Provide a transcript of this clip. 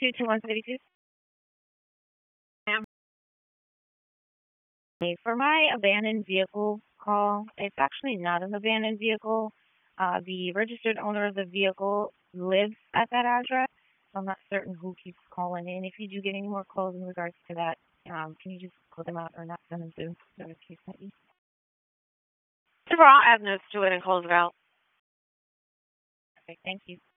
22132. For my abandoned vehicle call, it's actually not an abandoned vehicle. The registered owner of the vehicle lives at that address, so I'm not certain who keeps calling in. If you do get any more calls in regards to that, can you just call them out or not send them through? Whatever the case might be. Overall, add notes to it and close it out. Okay, thank you.